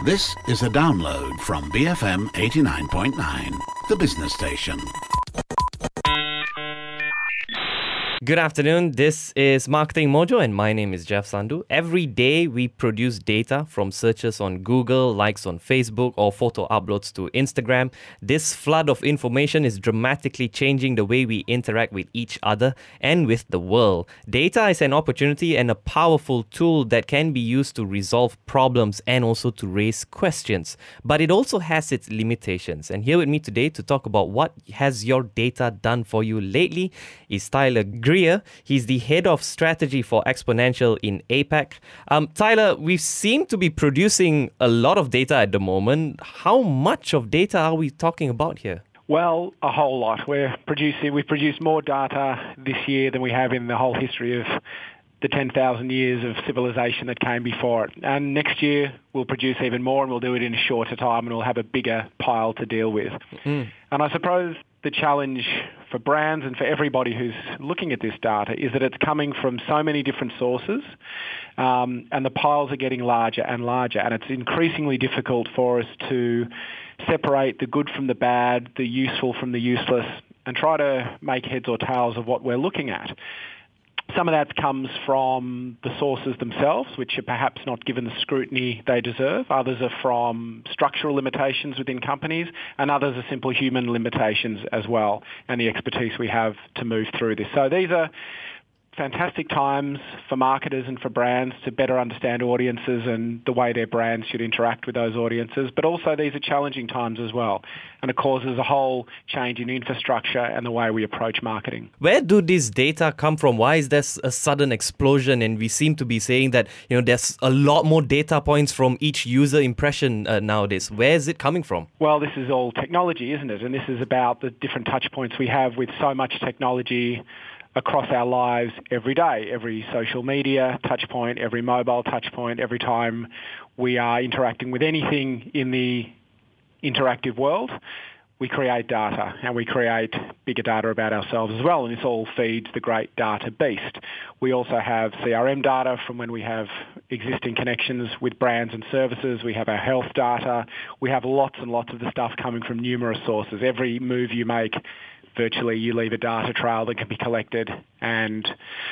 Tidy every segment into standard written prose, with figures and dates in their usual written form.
This is a download from BFM 89.9, the business station. Good afternoon, this is Marketing Mojo and my name is Jeff Sandhu. Every day we produce data from searches on Google, likes on Facebook or photo uploads to Instagram. This flood of information is dramatically changing the way we interact with each other and with the world. Data is an opportunity and a powerful tool that can be used to resolve problems and also to raise questions. But it also has its limitations. And here with me today to talk about what has your data done for you lately is Tyler Greer. He's the head of strategy for Exponential in APAC. Tyler, we seem to be producing a lot of data at the moment. How much of data are we talking about here? Well, a whole lot. We've produced more data this year than we have in the whole history of the 10,000 years of civilization that came before it. And next year we'll produce even more and we'll do it in a shorter time and we'll have a bigger pile to deal with. And I suppose the challenge for brands and for everybody who's looking at this data is that it's coming from so many different sources and the piles are getting larger and larger, and it's increasingly difficult for us to separate the good from the bad, the useful from the useless, and try to make heads or tails of what we're looking at. Some of that comes from the sources themselves, which are perhaps not given the scrutiny they deserve. Others are from structural limitations within companies, and others are simple human limitations as well, and the expertise we have to move through this. So these are fantastic times for marketers and for brands to better understand audiences and the way their brands should interact with those audiences. But also these are challenging times as well. And it causes a whole change in infrastructure and the way we approach marketing. Where do these data come from? Why is there a sudden explosion? And we seem to be saying that there's a lot more data points from each user impression nowadays. Where is it coming from? Well, this is all technology, isn't it? And this is about the different touch points we have with so much technology across our lives every day, every social media touch point, every mobile touch point, every time we are interacting with anything in the interactive world, we create data and we create bigger data about ourselves as well, and this all feeds the great data beast. We also have CRM data from when we have existing connections with brands and services. We have our health data. We have lots and lots of the stuff coming from numerous sources. Every move you make, virtually you leave a data trail that can be collected and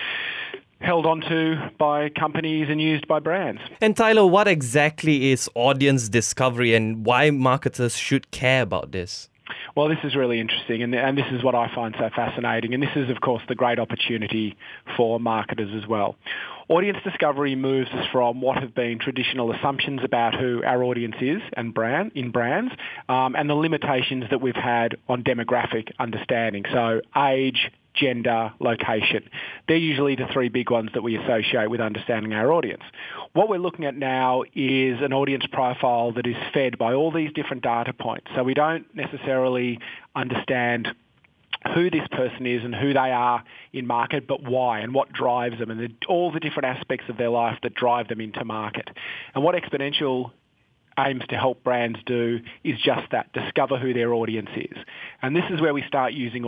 held onto by companies and used by brands. And Tyler, what exactly is audience discovery and why marketers should care about this? Well, this is really interesting, and this is what I find so fascinating, and this is, of course, the great opportunity for marketers as well. Audience discovery moves us from what have been traditional assumptions about who our audience is and brands, and the limitations that we've had on demographic understanding. So age, gender, location. They're usually the three big ones that we associate with understanding our audience. What we're looking at now is an audience profile that is fed by all these different data points. So we don't necessarily understand who this person is and who they are in market, but why and what drives them and all the different aspects of their life that drive them into market. And what Exponential aims to help brands do is just that, discover who their audience is. And this is where we start using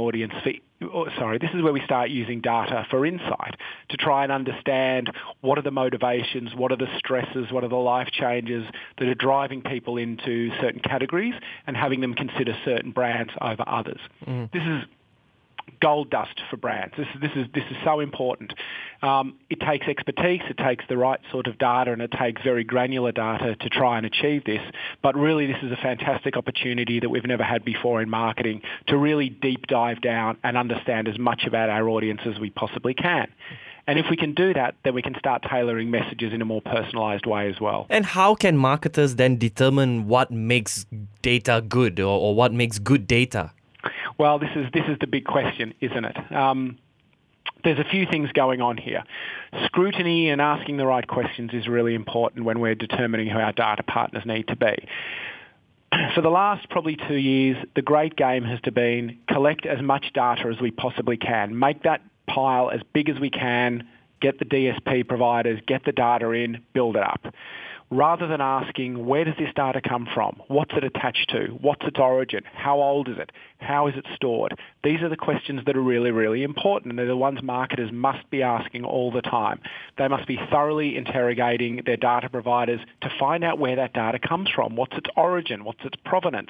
data for insight to try and understand what are the motivations, what are the stresses, what are the life changes that are driving people into certain categories and having them consider certain brands over others. This is gold dust for brands. This is so important. It takes expertise, it takes the right sort of data, and it takes very granular data to try and achieve this. But really, this is a fantastic opportunity that we've never had before in marketing to really deep dive down and understand as much about our audience as we possibly can. And if we can do that, then we can start tailoring messages in a more personalised way as well. And how can marketers then determine what makes data good or what makes good data? Well, this is the big question, isn't it? There's a few things going on here. Scrutiny and asking the right questions is really important when we're determining who our data partners need to be. For the last probably 2 years, the great game has been collect as much data as we possibly can, make that pile as big as we can, get the DSP providers, get the data in, build it up. rather than asking, where does this data come from? What's it attached to? What's its origin? How old is it? How is it stored? These are the questions that are really, really important, and they're the ones marketers must be asking all the time. They must be thoroughly interrogating their data providers to find out where that data comes from. What's its origin? What's its provenance?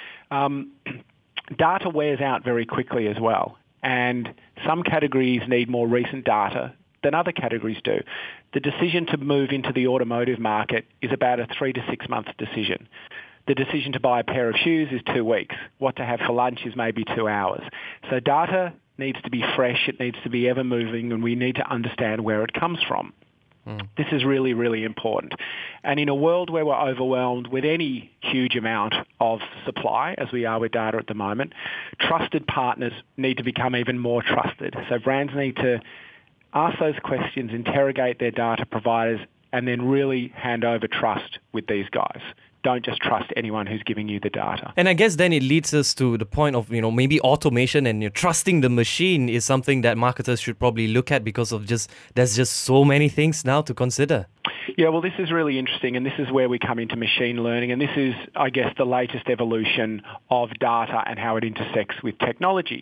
Data wears out very quickly as well, and some categories need more recent data than other categories do. The decision to move into the automotive market is about a 3 to 6 month decision. The decision to buy a pair of shoes is 2 weeks. What to have for lunch is maybe 2 hours. So data needs to be fresh, it needs to be ever moving, and we need to understand where it comes from. This is really, really important. And in a world where we're overwhelmed with any huge amount of supply, as we are with data at the moment, trusted partners need to become even more trusted. So brands need to ask those questions, interrogate their data providers, and then really hand over trust with these guys. Don't just trust anyone who's giving you the data. And I guess then it leads us to the point of, maybe automation and trusting the machine is something that marketers should probably look at because of there's just so many things now to consider. Yeah, well, this is really interesting, and this is where we come into machine learning, and this is, I guess, the latest evolution of data and how it intersects with technology.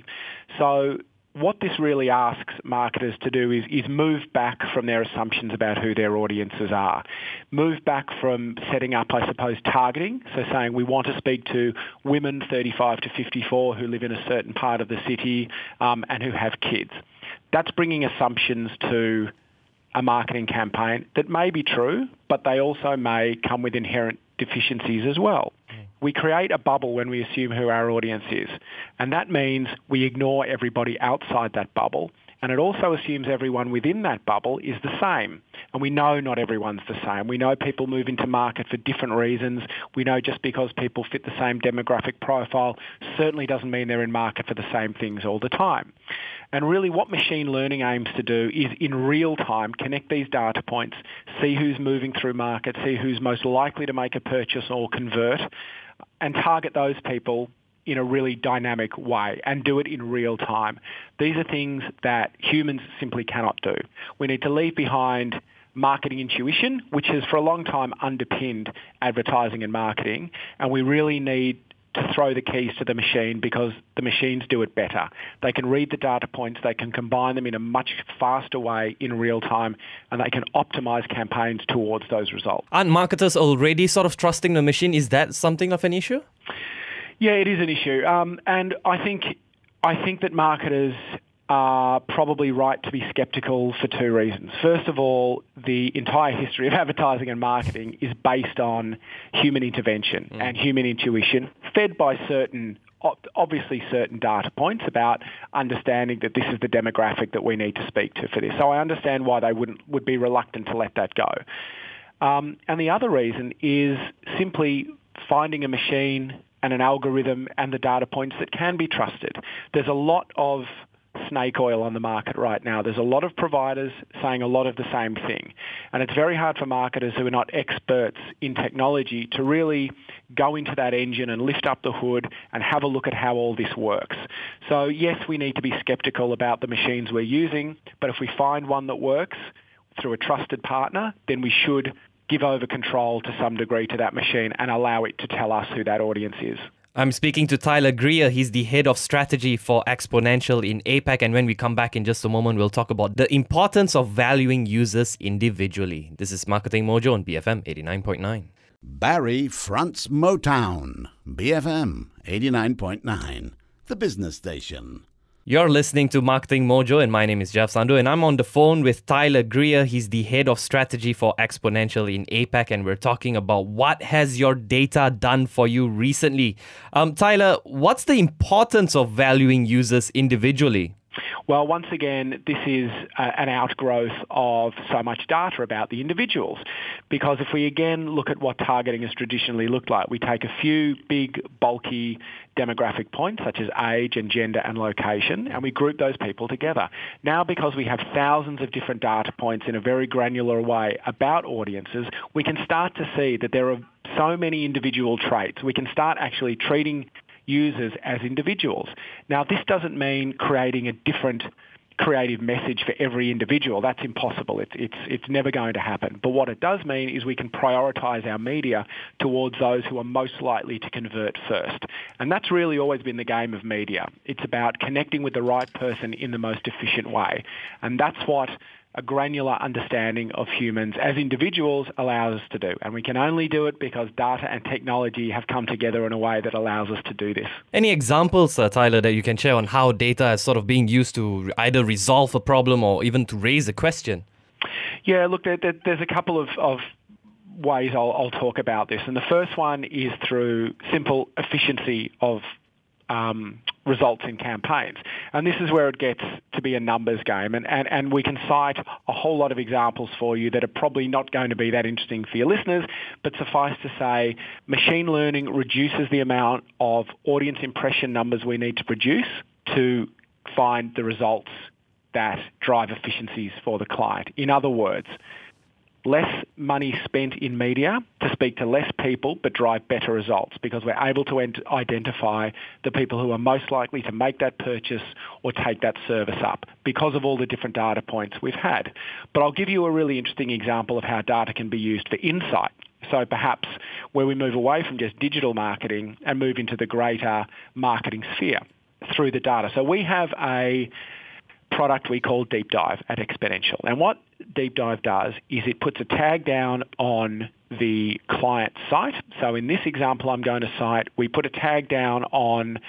So what this really asks marketers to do is move back from their assumptions about who their audiences are. Move back from setting up, I suppose, targeting, so saying we want to speak to women 35 to 54 who live in a certain part of the city and who have kids. That's bringing assumptions to a marketing campaign that may be true, but they also may come with inherent deficiencies as well. We create a bubble when we assume who our audience is, and that means we ignore everybody outside that bubble, and it also assumes everyone within that bubble is the same. And we know not everyone's the same. We know people move into market for different reasons. We know just because people fit the same demographic profile certainly doesn't mean they're in market for the same things all the time. And really what machine learning aims to do is in real time connect these data points, see who's moving through market, see who's most likely to make a purchase or convert, and target those people in a really dynamic way and do it in real time. These are things that humans simply cannot do. We need to leave behind marketing intuition, which has for a long time underpinned advertising and marketing, and we really need to throw the keys to the machine because the machines do it better. They can read the data points, they can combine them in a much faster way in real time, and they can optimize campaigns towards those results. Aren't marketers already sort of trusting the machine? Is that something of an issue? Yeah, it is an issue. And I think that marketers are probably right to be sceptical for 2 reasons. First of all, the entire history of advertising and marketing is based on human intervention and human intuition, fed by obviously certain data points about understanding that this is the demographic that we need to speak to for this. So I understand why they would be reluctant to let that go. And the other reason is simply finding a machine and an algorithm and the data points that can be trusted. There's a lot of snake oil on the market right now. There's a lot of providers saying a lot of the same thing. And it's very hard for marketers who are not experts in technology to really go into that engine and lift up the hood and have a look at how all this works. So yes, we need to be skeptical about the machines we're using, but if we find one that works through a trusted partner, then we should give over control to some degree to that machine and allow it to tell us who that audience is. I'm speaking to Tyler Greer. He's the head of strategy for Exponential in APAC. And when we come back in just a moment, we'll talk about the importance of valuing users individually. This is Marketing Mojo on BFM 89.9. Barry fronts Motown. BFM 89.9. The business station. You're listening to Marketing Mojo, and my name is Jeff Sandhu, and I'm on the phone with Tyler Greer. He's the head of strategy for Exponential in APAC, and we're talking about what has your data done for you recently. Tyler, what's the importance of valuing users individually? Well, once again, this is an outgrowth of so much data about the individuals. Because if we again look at what targeting has traditionally looked like, we take a few big, bulky demographic points such as age and gender and location, and we group those people together. Now, because we have thousands of different data points in a very granular way about audiences, we can start to see that there are so many individual traits. We can start actually treating users as individuals. Now, this doesn't mean creating a different creative message for every individual. That's impossible. It's never going to happen. But what it does mean is we can prioritise our media towards those who are most likely to convert first. And that's really always been the game of media. It's about connecting with the right person in the most efficient way. And that's what a granular understanding of humans as individuals allows us to do. And we can only do it because data and technology have come together in a way that allows us to do this. Any examples, Tyler, that you can share on how data is sort of being used to either resolve a problem or even to raise a question? Yeah, look, there's a couple of ways I'll talk about this. And the first one is through simple efficiency of results in campaigns. And this is where it gets to be a numbers game. And we can cite a whole lot of examples for you that are probably not going to be that interesting for your listeners, but suffice to say, machine learning reduces the amount of audience impression numbers we need to produce to find the results that drive efficiencies for the client. In other words, less money spent in media to speak to less people but drive better results because we're able to identify the people who are most likely to make that purchase or take that service up because of all the different data points we've had. But I'll give you a really interesting example of how data can be used for insight. So perhaps where we move away from just digital marketing and move into the greater marketing sphere through the data. So we have a product we call Deep Dive at Exponential. And what Deep Dive does is it puts a tag down on the client site. So in this example I'm going to cite, we put a tag down on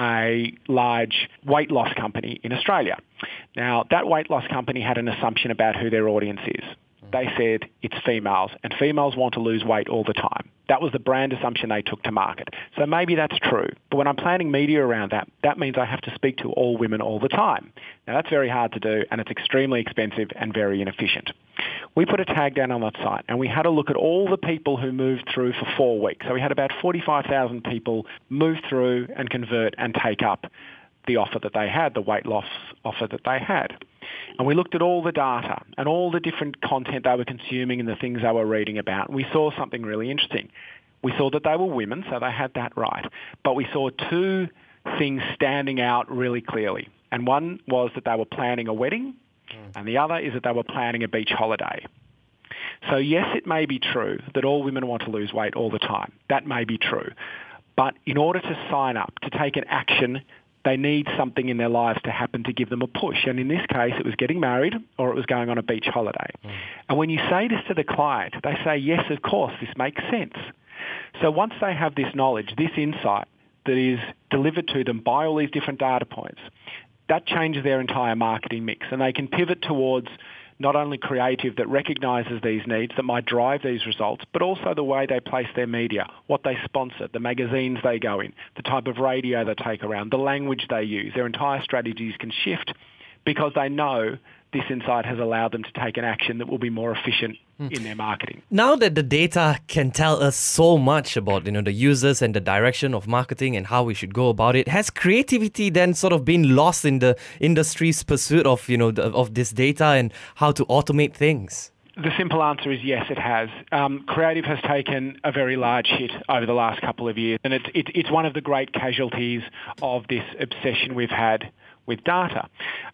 a large weight loss company in Australia. Now, that weight loss company had an assumption about who their audience is. They said it's females, and females want to lose weight all the time. That was the brand assumption they took to market. So maybe that's true. But when I'm planning media around that, that means I have to speak to all women all the time. Now, that's very hard to do, and it's extremely expensive and very inefficient. We put a tag down on that site, and we had a look at all the people who moved through for 4 weeks. So we had about 45,000 people move through and convert and take up the offer that they had, the weight loss offer that they had. And we looked at all the data and all the different content they were consuming and the things they were reading about. We saw something really interesting. We saw that they were women, so they had that right. But we saw two things standing out really clearly. And one was that they were planning a wedding, and the other is that they were planning a beach holiday. So yes, it may be true that all women want to lose weight all the time. That may be true. But in order to sign up, to take an action, they need something in their lives to happen to give them a push. And in this case, it was getting married or it was going on a beach holiday. And when you say this to the client, they say, yes, of course, this makes sense. So once they have this knowledge, this insight that is delivered to them by all these different data points, that changes their entire marketing mix. And they can pivot towards not only creative that recognises these needs that might drive these results, but also the way they place their media, what they sponsor, the magazines they go in, the type of radio they take around, the language they use. Their entire strategies can shift because they know this insight has allowed them to take an action that will be more efficient in their marketing. Now that the data can tell us so much about, the users and the direction of marketing and how we should go about it, has creativity then sort of been lost in the industry's pursuit of, of this data and how to automate things? The simple answer is yes, it has. Creative has taken a very large hit over the last couple of years, and it's one of the great casualties of this obsession we've had with data.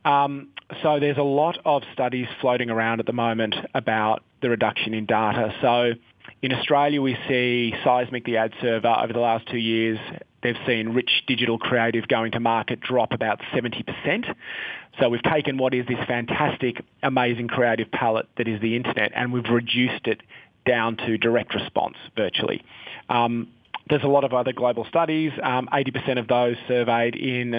So there's a lot of studies floating around at the moment about the reduction in data. So in Australia, we see Seismic, the ad server, over the last 2 years, they've seen rich digital creative going to market drop about 70%. So we've taken what is this fantastic, amazing creative palette that is the internet, and we've reduced it down to direct response virtually. There's a lot of other global studies. 80% of those surveyed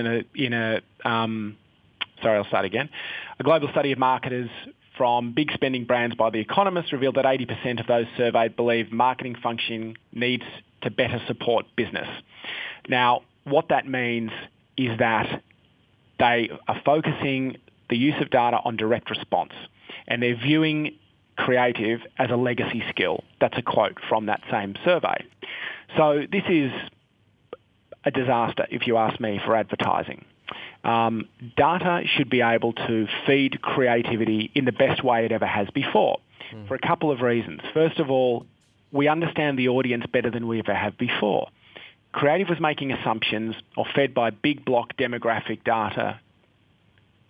A global study of marketers from big spending brands by The Economist revealed that 80% of those surveyed believe marketing function needs to better support business. Now, what that means is that they are focusing the use of data on direct response, and they're viewing creative as a legacy skill. That's a quote from that same survey. So this is a disaster, if you ask me, for advertising. Data should be able to feed creativity in the best way it ever has before, for a couple of reasons. First of all, we understand the audience better than we ever have before. Creative was making assumptions or fed by big block demographic data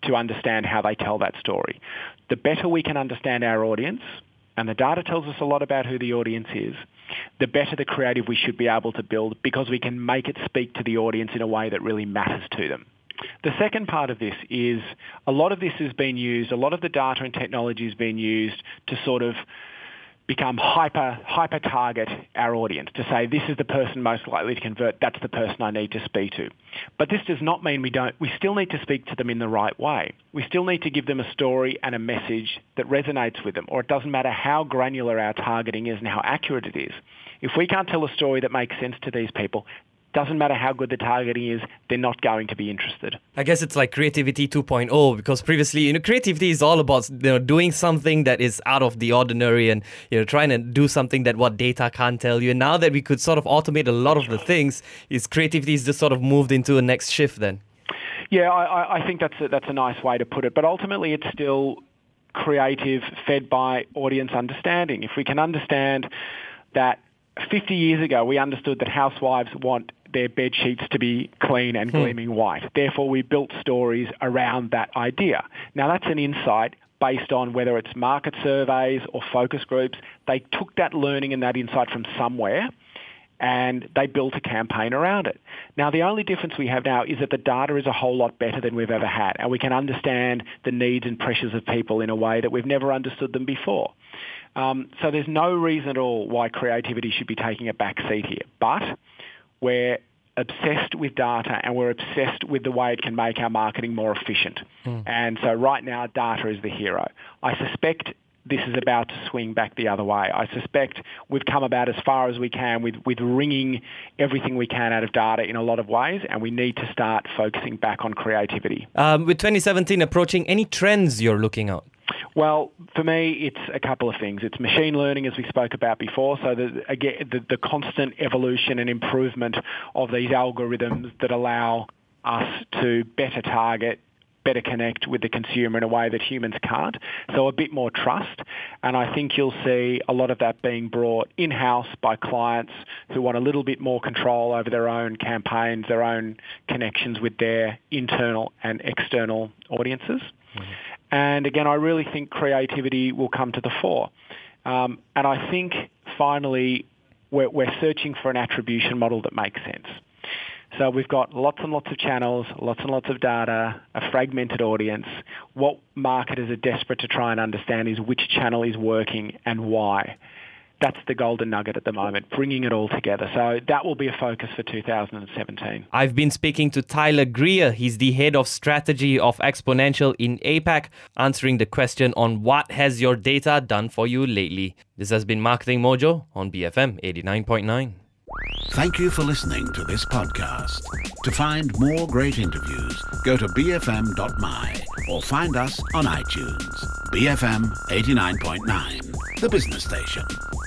to understand how they tell that story. The better we can understand our audience, and the data tells us a lot about who the audience is, the better the creative we should be able to build, because we can make it speak to the audience in a way that really matters to them. The second part of this is a lot of this has been used, a lot of the data and technology has been used to sort of become hyper target our audience, to say this is the person most likely to convert, that's the person I need to speak to. But this does not mean we still need to speak to them in the right way. We still need to give them a story and a message that resonates with them, or it doesn't matter how granular our targeting is and how accurate it is. If we can't tell a story that makes sense to these people, doesn't matter how good the targeting is, they're not going to be interested. I guess it's like creativity 2.0, because previously, creativity is all about, doing something that is out of the ordinary and, trying to do something that what data can't tell you. And now that we could sort of automate a lot of the things, creativity is just sort of moved into a next shift then. Yeah, I think that's a nice way to put it. But ultimately, it's still creative fed by audience understanding. If we can understand that 50 years ago, we understood that housewives want their bed sheets to be clean and gleaming white. Therefore, we built stories around that idea. Now, that's an insight based on whether it's market surveys or focus groups. They took that learning and that insight from somewhere, and they built a campaign around it. Now, the only difference we have now is that the data is a whole lot better than we've ever had, and we can understand the needs and pressures of people in a way that we've never understood them before. So there's no reason at all why creativity should be taking a back seat here. But we're obsessed with data, and we're obsessed with the way it can make our marketing more efficient. And so right now, data is the hero. I suspect this is about to swing back the other way. I suspect we've come about as far as we can with wringing everything we can out of data in a lot of ways, and we need to start focusing back on creativity. With 2017 approaching, any trends you're looking at? Well, for me, it's a couple of things. It's machine learning, as we spoke about before, so the constant evolution and improvement of these algorithms that allow us to better target, better connect with the consumer in a way that humans can't. So a bit more trust. And I think you'll see a lot of that being brought in-house by clients who want a little bit more control over their own campaigns, their own connections with their internal and external audiences. And again, I really think creativity will come to the fore. And I think, finally, we're searching for an attribution model that makes sense. So we've got lots and lots of channels, lots and lots of data, a fragmented audience. What marketers are desperate to try and understand is which channel is working and why. That's the golden nugget at the moment, bringing it all together. So that will be a focus for 2017. I've been speaking to Tyler Greer. He's the head of strategy of Exponential in APAC, answering the question on what has your data done for you lately. This has been Marketing Mojo on BFM 89.9. Thank you for listening to this podcast. To find more great interviews, go to bfm.my or find us on iTunes. BFM 89.9, the business station.